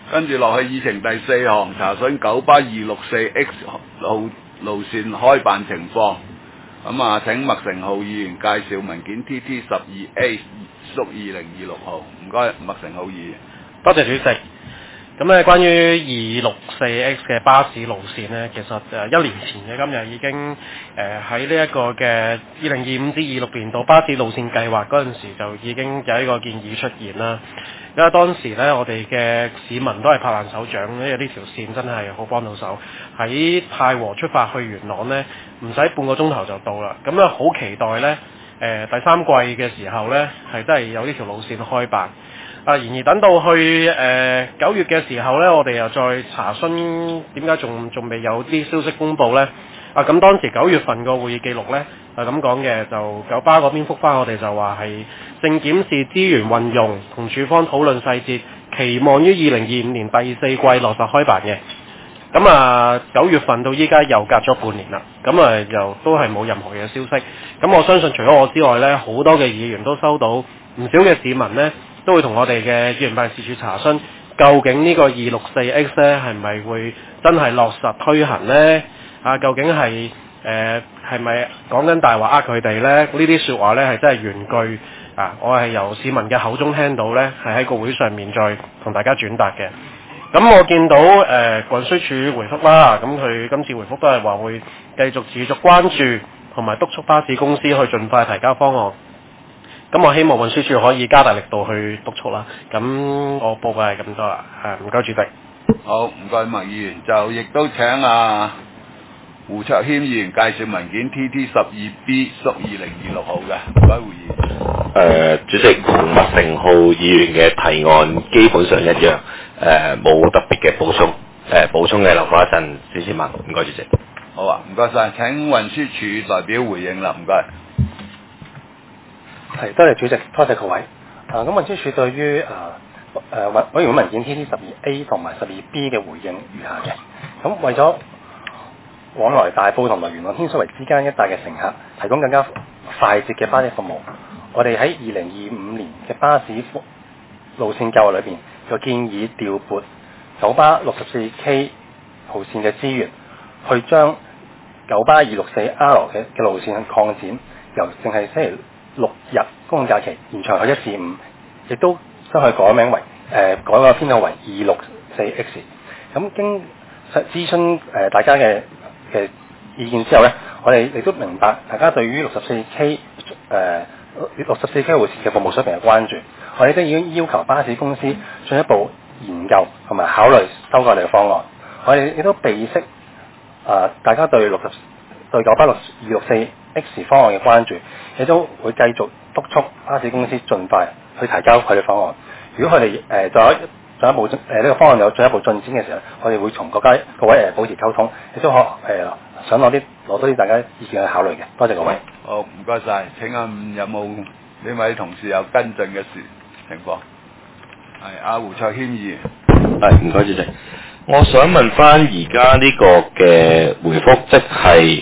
跟住落去議程第4項，查詢九巴264X 路線開辦情況。咁啊，請麥成浩議員介紹文件 TT12A 屬2026號。唔該，麥成浩議員。 多謝主席。咁咧，關於264X 嘅巴士路線呢，其實1年前嘅今日已經喺呢一個嘅2025至26年度巴士路線計劃嗰陣時就已經有一個建議出現啦。因為當時呢，我哋嘅市民都係拍爛手掌，因為呢條線真係好幫到手。喺太和出發去元朗呢，唔使半個鐘頭就到啦。咁啊，好期待呢，第3季嘅時候呢，係真係有呢條路線開辦。然而等到去9月嘅時候呢，我哋又再查詢點解仲未有啲消息公佈呢？咁當時9月份個會議記錄呢，係咁講嘅，就九巴嗰邊覆返我哋就話係正檢視資源運用，同處方討論細節，期望於2025年第4季落實開辦嘅。咁啊，9月份到依家又隔咗半年啦，咁啊又都係冇任何嘅消息。咁我相信除咗我之外呢，好多嘅議員都收到唔少嘅市民呢，都會同我哋嘅議員辦事處查詢，究竟呢個264X 呢係咪會真係落實推行呢？究竟係咪講緊大話佢哋呢？呢啲説話呢係真係原句我係由市民嘅口中聽到呢，係喺個會上面再同大家轉達嘅。咁我見到運輸署回覆啦，咁佢今次回覆都係話會繼續持續關注同埋督促巴士公司去盡快提交方案。咁我希望運輸署可以加大力度去督促啦。咁我報告係咁多啦，唔該主席。 好，唔該麥議員，就亦都請胡卓謙議員介紹文件 TT12B 屬2026號嘅。唔該，胡議員。 主席同麥成浩議員嘅提案基本上一樣，冇特別嘅補充，補充嘅留翻一陣先問。唔該，主席。 好啊，唔該晒，請運輸署代表回應啦，唔該。 係，多謝主席，多謝各位。咁運輸署對於委員會文件 TT12A 同埋12B 嘅回應如下嘅。咁為咗往來大埔同埋元朗天水圍之間一帶嘅乘客提供更加快捷嘅巴士服務，我哋喺2025年嘅巴士路線計劃裏邊，就建議調撥九巴 64K 號線嘅資源，去將九巴 264R 嘅路線擴展，由淨係星期6日公共假期延長去1至5，亦都將佢改名為改個編號為264X。咁經諮詢大家嘅意見之後呢，我哋亦都明白大家對於 64K 號線嘅服務水平嘅關注，我哋都已經要求巴士公司進一步研究同埋考慮修改我哋嘅方案。我哋亦都備悉大家對九巴264X 方案嘅關注，亦都會繼續督促巴士公司盡快去提交佢哋方案。如果佢哋進一步呢個方案有進一步進展嘅時候，我哋會從各位保持溝通，亦都想攞多啲大家意見去考慮嘅。多謝各位。 好，唔該晒。請問有冇呢位同事有跟進嘅情況？係胡卓謙議員。 唔該主席。我想問翻而家呢個嘅回覆，即係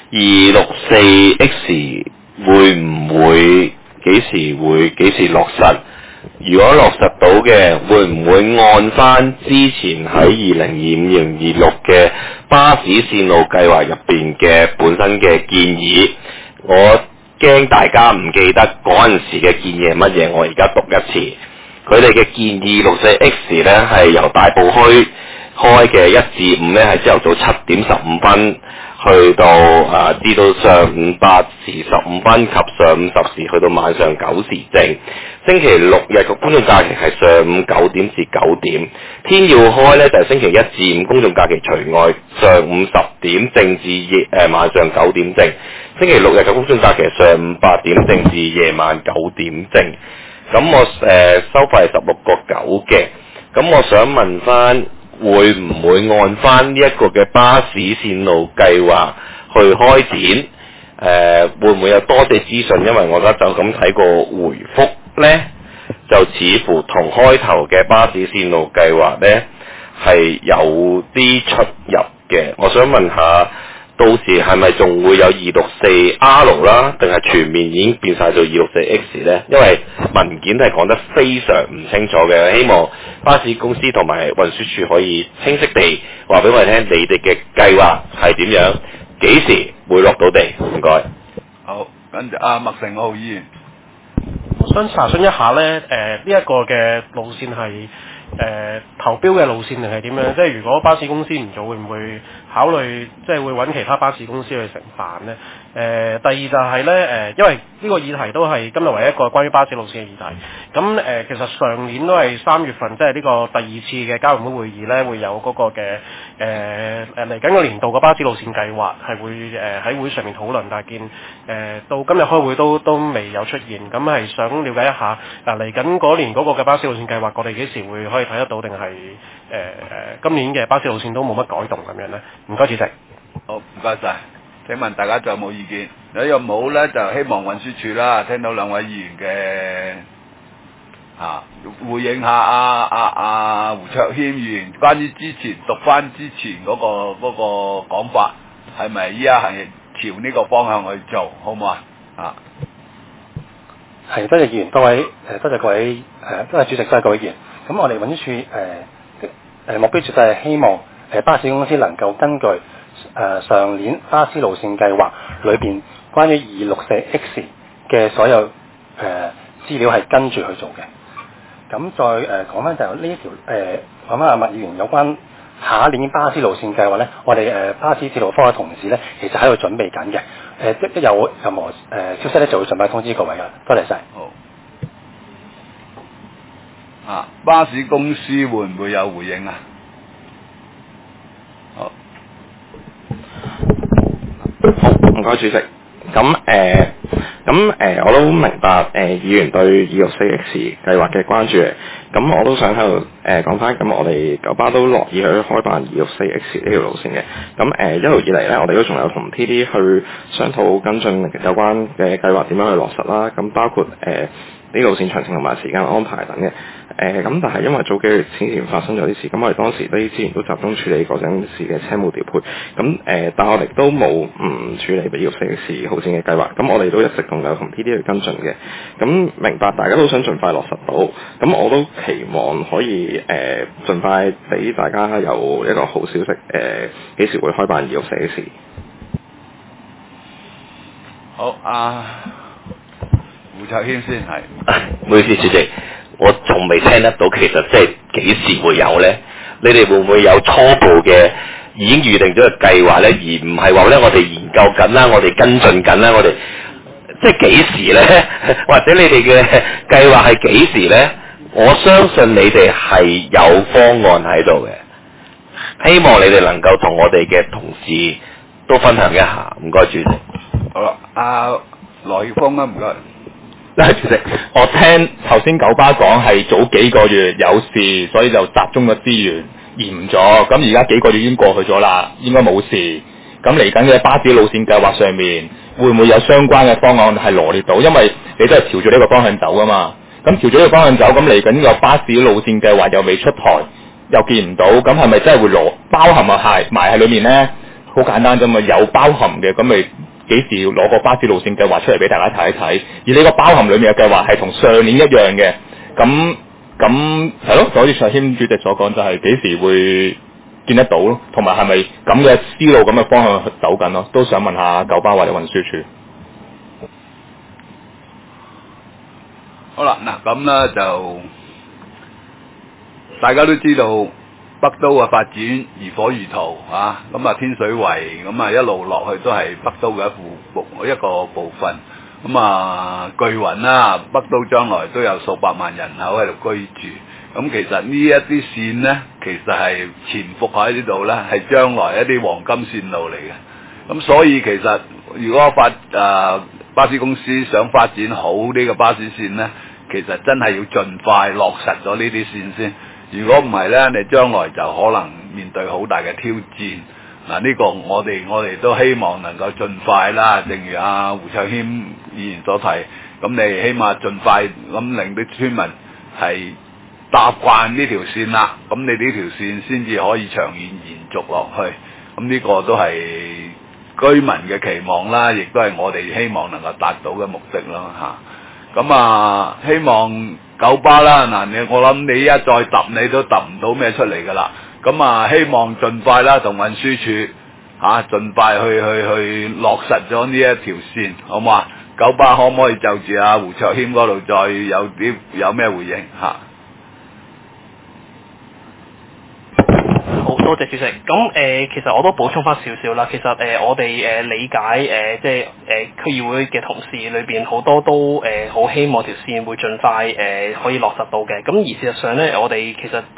264X 會唔會幾時落實？如果落實到嘅，會唔會按翻之前喺2025-2026嘅巴士線路計劃入邊嘅本身嘅建議？我驚大家唔記得嗰陣時嘅建議係乜嘢，我而家讀一次。佢哋嘅建議 64X 呢係由大埔墟開嘅1至5呢係朝頭早7點15分，去到至到上午8時15分及上午10時去到晚上9時正。星期6日嘅公眾假期係上午9點至9點。天要開呢就係星期1至5公眾假期除外，上午10點正至晚上9點正。星期6日嘅公眾假期係上午8點正至夜晚9點正。咁我收費係16個9嘅。咁我想問翻，會唔會按翻呢一個嘅巴士線路計劃去開展？會唔會有多啲資訊？因為我而家就咁睇個回覆呢，就似乎同開頭嘅巴士線路計劃呢係有啲出入嘅。我想問下到時係咪仲會有264R 啦，定係全面已經變晒做264X 呢？因為文件係講得非常唔清楚嘅，希望巴士公司同埋運輸署可以清晰地話俾我哋聽，你哋嘅計劃係點樣，幾時會落到地？唔該。 好，跟住麥成浩議員。 我想查詢一下呢，呢一個嘅路線係投標嘅路線定係點樣？即係如果巴士公司唔做，會唔會考慮即係會揾其他巴士公司去承辦呢？第二就係呢，因為呢個議題都係今日唯一一個關於巴士路線嘅議題。咁其實上年都係3月份，即係呢個第2次嘅交易會議呢，會有嗰個嘅嚟緊個年度嘅巴士路線計劃係會喺會上面討論，但係見到今日開會都未有出現。咁係想了解一下嚟緊嗰年嗰個嘅巴士路線計劃，我哋幾時會可以睇得到，定係今年嘅巴士路線都冇乜改動咁樣呢？唔該，主席。 好，唔該晒。請問大家仲有冇意見？如果冇呢，就希望運輸署啦，聽到兩位議員嘅回應下胡卓謙議員關於之前讀翻之前嗰個講法，係咪依家係朝呢個方向去做，好唔好啊？ 係，多謝議員，多謝各位多謝主席，多謝各位議員。咁我哋運輸署目標絕對係希望巴士公司能夠根據上年巴士路線計劃裏邊關於264X 嘅所有資料係跟住去做嘅。咁再講翻就呢一條講翻阿麥議員有關下一年巴士路線計劃咧，我哋巴士鐵路科嘅同事咧，其實喺度準備緊嘅。一有任何消息咧，就會盡快通知各位噶啦。多謝晒。 好。巴士公司會唔會有回應啊？好， 唔該主席。我都明白議員對264X計劃嘅關注，咁我都想喺度講翻，咁我哋九巴都樂意去開辦264X呢條路線嘅，咁一路以嚟呢，我哋都仲有同 TD 去商討跟進有關嘅計劃點樣去落實啦，咁包括啲路線詳情同埋時間安排等嘅。咁但係因為早幾個月前發生咗啲事，咁我哋當時啲資源都集中處理嗰陣時嘅車務調配，咁但係我哋都冇唔處理264X號線嘅計劃，咁我哋都一直有同 TD 去跟進嘅，咁明白大家都想盡快落實到，咁我都期望可以盡快俾大家有一個好消息，幾時會開辦264X？ 好，胡卓謙先係。 唔好意思，主席，我仲未聽得到，其實即係幾時會有呢？你哋會唔會有初步嘅已經預定咗嘅計劃呢？而唔係話呢，我哋研究緊啦，我哋跟進緊啦，我哋即係幾時呢？或者你哋嘅計劃係幾時呢？我相信你哋係有方案喺度嘅，希望你哋能夠同我哋嘅同事都分享一下。唔該，主席。 好啦，羅耀峰啊，唔該。 主席，我聽頭先九巴講係早幾個月有事，所以就集中咗資源延咗。咁而家幾個月已經過去咗啦，應該冇事。咁嚟緊嘅巴士路線計劃上面，會唔會有相關嘅方案係羅列到？因為你都係朝住呢個方向走噶嘛。咁朝住呢個方向走，咁嚟緊呢個巴士路線計劃又未出台，又見唔到，咁係咪真係會包含埋喺裏面呢？好簡單啫嘛，有包含嘅，咁咪幾時要攞個巴士路線計劃出嚟俾大家睇一睇？而呢個包含裏面嘅計劃係同上年一樣嘅，咁係咯，就好似卓謙主席所講，就係幾時會見得到咯？同埋係咪咁嘅思路、咁嘅方向去走緊咯？都想問下九巴或者運輸署。 好啦，嗱咁咧就大家都知道北都嘅發展如火如荼啊，咁啊天水圍咁啊一路落去都係北都嘅一個部分，咁啊據雲啦，北都將來都有數百萬人口喺度居住，咁其實呢一啲線呢，其實係潛伏喺呢度呢，係將來一啲黃金線路嚟嘅，咁所以其實如果巴士公司想發展好呢個巴士線呢，其實真係要盡快落實咗呢啲線先。如果唔係呢，你將來就可能面對好大嘅挑戰。嗱，呢個我哋都希望能夠盡快啦。正如胡卓謙議員所提，咁你起碼盡快咁令啲村民係習慣呢條線啦。咁你呢條線先至可以長遠延續落去。咁呢個都係居民嘅期望啦，亦都係我哋希望能夠達到嘅目的咯嚇。咁啊，希望九巴啦嗱，我諗你一再揼你都揼唔到咩出嚟㗎啦。咁啊，希望盡快啦，同運輸署盡快去落實咗呢一條線，好唔好啊？九巴可唔可以就住阿胡卓謙嗰度再有咩回應嚇？ 好多謝主席。咁其實我都補充翻少少啦。其實我哋理解即係區議會嘅同事裏邊好多都好希望條線會盡快可以落實到嘅。咁而事實上咧，我哋其實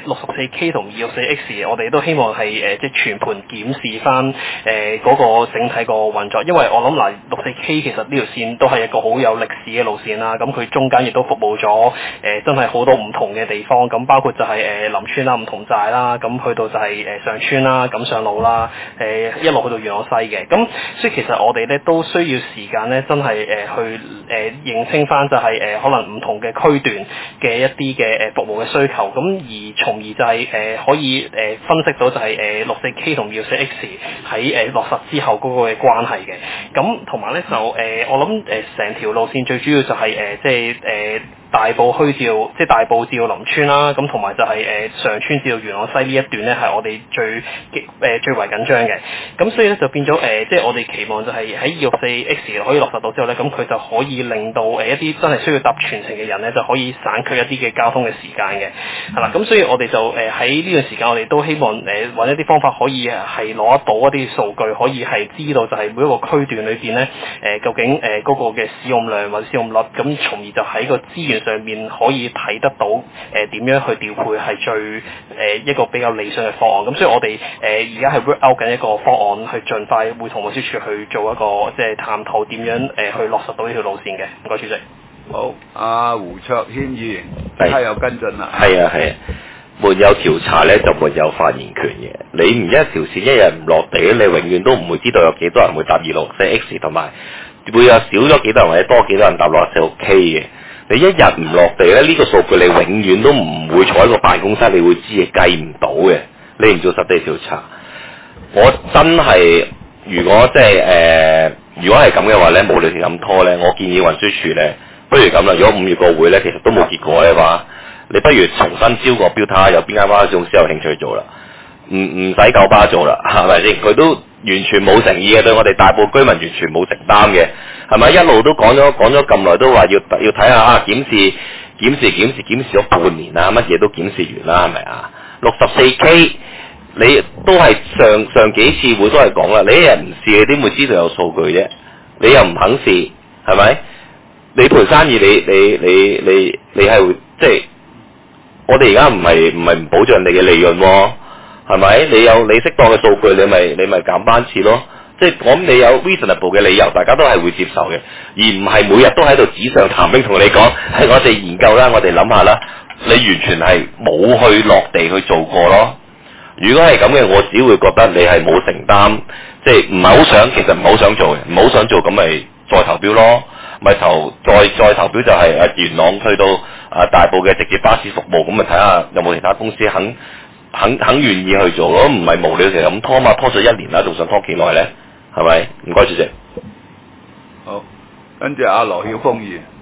64K 同264X，我哋都希望係即係全盤檢視翻嗰個整體個運作，因為我諗嗱64K 其實呢條線都係一個好有歷史嘅路線啦。咁佢中間亦都服務咗真係好多唔同嘅地方，咁包括就係林村啦、梧桐寨啦，咁去到就係上村啦、錦上路啦，一路去到元朗西嘅。咁所以其實我哋咧都需要時間咧，真係去認清翻就係可能唔同嘅區段嘅一啲嘅服務嘅需求，咁而從而就係可以分析到就係64K 同264X 喺落實之後嗰個嘅關係嘅。咁同埋咧就我諗成條路線最主要就係即係大埔墟至即係大埔至到林村啦，咁同埋就係上村至到元朗西呢一段咧係我哋最為緊張嘅。咁所以咧就變咗即係我哋期望就係喺264X 可以落實到之後咧，咁佢就可以令到一啲真係需要搭全程嘅人咧就可以省卻一啲嘅交通嘅時間嘅，係啦。咁所以我哋就喺呢段時間我哋都希望揾一啲方法可以係攞得到一啲數據，可以係知道就係每一個區段裏邊咧究竟嗰個嘅使用量或者使用率，咁從而就喺個資源上面可以睇得到點樣去調配係最一個比較理想嘅方案。咁所以我哋而家係 work out 緊一個方案，去盡快會同運輸署去做一個即係探討點樣去落實到呢條路線嘅。唔該，主席。 好，阿胡卓軒議員，即刻有跟進啦。 係啊，沒有調查咧就沒有發言權嘅。你唔一條線一日唔落地咧，你永遠都唔會知道有幾多人會搭264X，同埋會有少咗幾多人或者多幾多人搭64K嘅。你一日唔落地咧，呢個數據你永遠都唔會坐喺個辦公室，你會知嘅，計唔到嘅。你唔做實地調查，我真係如果即係如果係咁嘅話咧，無理咁拖咧，我建議運輸署咧，不如咁啦。如果5月個會咧，其實都冇結果嘅話，你不如重新招個標，睇下有邊間巴士公司有興趣做啦，唔使九巴做啦，係咪先？佢都完全冇誠意嘅，對我哋大埔居民完全冇承擔嘅，係咪？一路都講咗咁耐，都話要睇下檢視咗半年啦，乜嘢都檢視完啦，係咪啊？64K 你都係上幾次會都係講啦，你一日唔試，你點會知道有數據啫？你又唔肯試，係咪？你盤生意你係即係我哋而家唔係唔保障你嘅利潤喎，係咪？你有你適當嘅數據，你咪減班次咯。即係我諗你有 reasonable 嘅理由，大家都係會接受嘅，而唔係每日都喺度紙上談兵同你講，係我哋研究啦，我哋諗下啦。你完全係冇去落地去做過咯。如果係咁嘅，我只會覺得你係冇承擔，即係唔係好想，其實唔係好想做嘅，唔好想做咁咪再投標咯，咪再投標就係元朗去到大埔嘅直接巴士服務，咁咪睇下有冇其他公司肯願意去做咯，唔係無聊成咁拖嘛，拖咗1年啦，仲想拖幾耐咧？係咪？唔該，主席。 好，跟住阿羅曉峰議員。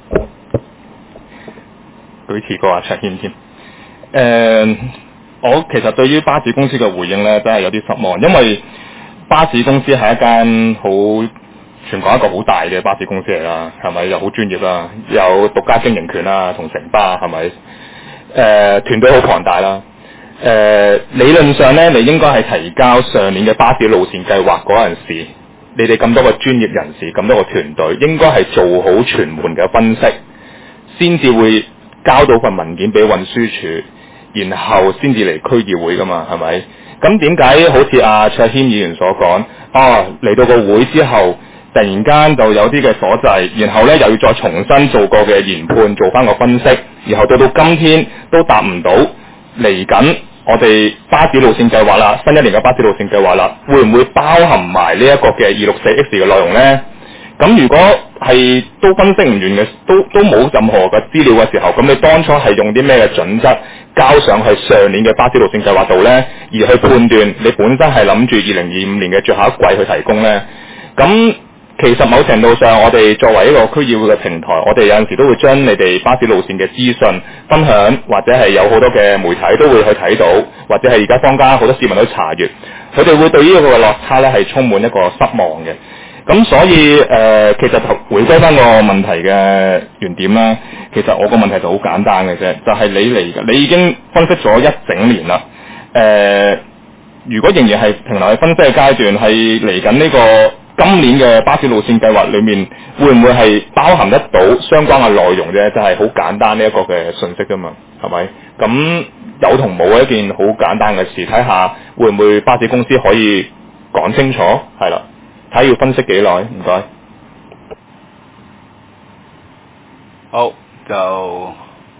舉持過阿卓軒添。我其實對於巴士公司嘅回應咧，真係有啲失望，因為巴士公司係一間全港一個好大嘅巴士公司嚟啦，係咪？又好專業啦，有獨家經營權啦，同城巴係咪？團隊好龐大啦。理論上咧，你應該係提交上年嘅巴士路線計劃嗰陣時，你哋咁多個專業人士，咁多個團隊，應該係做好全盤嘅分析，先至會交到份文件俾運輸署，然後先至嚟區議會噶嘛，係咪？咁點解好似阿卓軒議員所講，嚟到個會之後，突然間就有啲嘅所滯，然後咧又要再重新做過嘅研判，做翻個分析，然後到今天都答唔到，嚟緊我哋巴士路線計劃啦，新一年嘅巴士路線計劃啦，會唔會包含埋呢一個嘅264X 嘅內容呢？ 咁如果係都分析唔完嘅，都冇任何嘅資料嘅時候，咁你當初係用啲咩嘅準則交上去上年嘅巴士路線計劃度呢？而去判斷你本身係諗住2025年嘅最後一季去提供呢？咁其實某程度上，我哋作為一個區議會嘅平台，我哋有陣時都會將你哋巴士路線嘅資訊分享，或者係有好多嘅媒體都會去睇到，或者係而家坊間好多市民都查閱，佢哋會對呢個嘅落差呢係充滿一個失望嘅。咁所以其實回歸翻個問題嘅原點啦，其實我個問題就好簡單嘅啫，就係你已經分析咗一整年啦。如果仍然係停留喺分析嘅階段，係嚟緊呢個今年嘅巴士路線計劃裏面，會唔會係包含得到相關嘅內容啫？就係好簡單呢一個嘅信息㗎嘛，係咪？咁有同冇係一件好簡單嘅事，睇下會唔會巴士公司可以講清楚，係啦。睇要分析幾耐？唔該。 好，就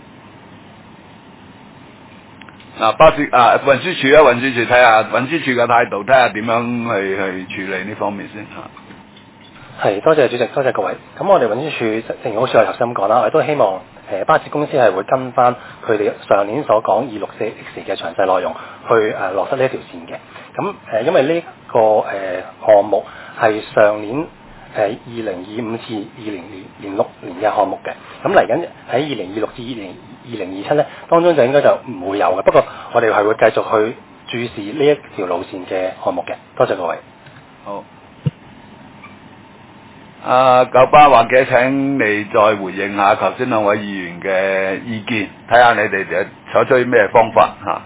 嗱巴士運輸署運輸署睇下運輸署嘅態度，睇下點樣去處理呢方面先嚇。 係，多謝主席，多謝各位。咁我哋運輸署正如好似我頭先咁講啦，我哋都希望巴士公司係會跟翻佢哋上年所講264X 嘅詳細內容去落實呢一條線嘅。咁因為呢個項目係上年2025至2026年嘅項目嘅，咁嚟緊喺2026至2027咧，當中就應該就唔會有嘅。不過我哋係會繼續去注視呢一條路線嘅項目嘅。多謝各位。 好。九巴或者請你再回應下頭先兩位議員嘅意見，睇下你哋採取咩方法嚇。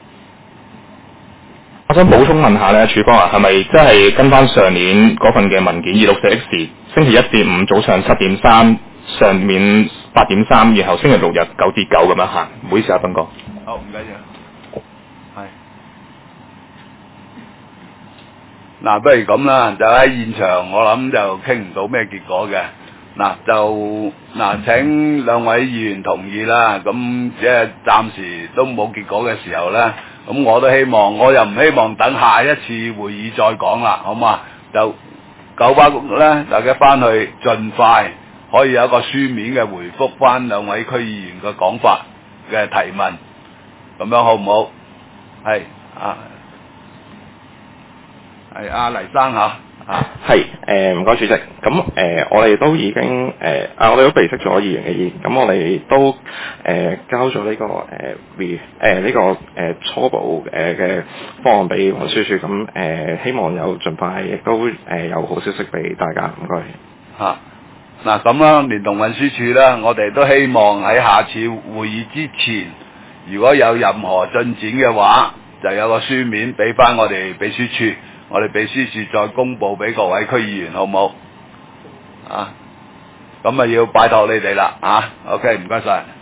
我想補充問下咧，署方係咪真係跟翻上年嗰份嘅文件264X，星期1至5早上7點3，上面8點3，然後星期6日9至9咁樣行？唔好意思啊，斌哥。 好，唔緊要。係。嗱，不如咁啦，就喺現場，我諗就傾唔到咩結果嘅。請兩位議員同意啦。咁即係暫時都冇結果嘅時候咧，咁我都希望，我又唔希望等下一次會議再講啦，好嘛？就九巴局咧，大家翻去盡快可以有一個書面嘅回覆翻兩位區議員嘅講法嘅提問，咁樣好唔好？係係阿黎生嚇。 係唔該主席，咁我哋都已經我哋都備悉咗議員嘅意見，咁我哋都交咗呢個初步嘅方案俾運輸署，咁希望有盡快亦都有好消息俾大家，唔該。 嗱咁啦，連同運輸署啦，我哋都希望喺下次會議之前，如果有任何進展嘅話，就有個書面俾翻我哋秘書處。我哋秘書處再公佈俾各位區議員，好唔好？咁要拜託你哋啦，OK，唔該晒。